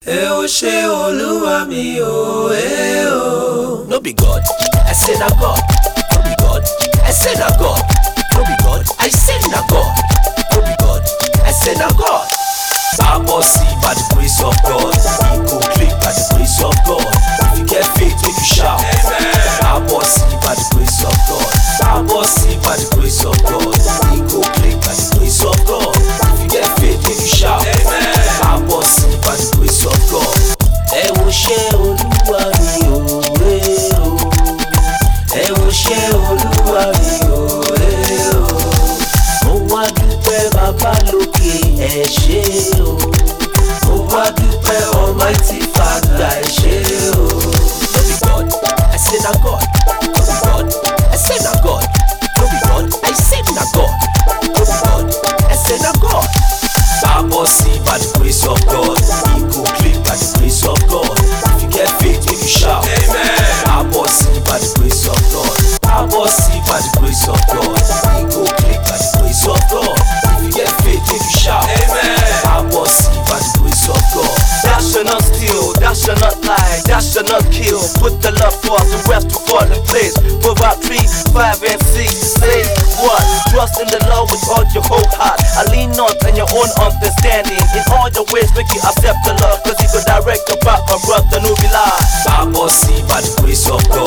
ó ṣé Olúwa mi o, o. No be God, I say na God. No be God, I say na God. No be God, I say na God. No be God, I say na God. Bible see by the grace of God. He go click by the grace of God. If you get faith, make you shout. Bible see by the grace of God. Bible see by the grace of God. He go click by the grace of God. If you get faith, make you shout. Bible see by the grace of God. Ẹ wo ṣé Olúwa mi o, o. Ẹ wo ṣé Olúwa mi o, o. Mo wá dúpẹ́ bàbá lókè ẹ ṣé o. Mo wá dúpẹ́ Almighty Father ẹ ṣé o. No be God, I say na God. No be God, I say na God. No be God, I say na God. No be God, I say na God. Bible see by the grace of God. He go click by the grace of God. If you get faith, make you shout. Bible see by the grace of God. Bible see by the grace of God. He go click by the grace of God. If you get faith, make you shout. Bible see by the grace of God. Thou shalt not steal, thou shalt not lie, thou shalt not kill. Put the love forth, the rest will fall in place. Proverbs 3, 5 and 6 says what? Trust in the Lord with all your whole heart. I lean not on your own understanding. In all your ways make you accept the Lord, cause he could direct your path, my brother, no be lie. Bible see by the grace of God.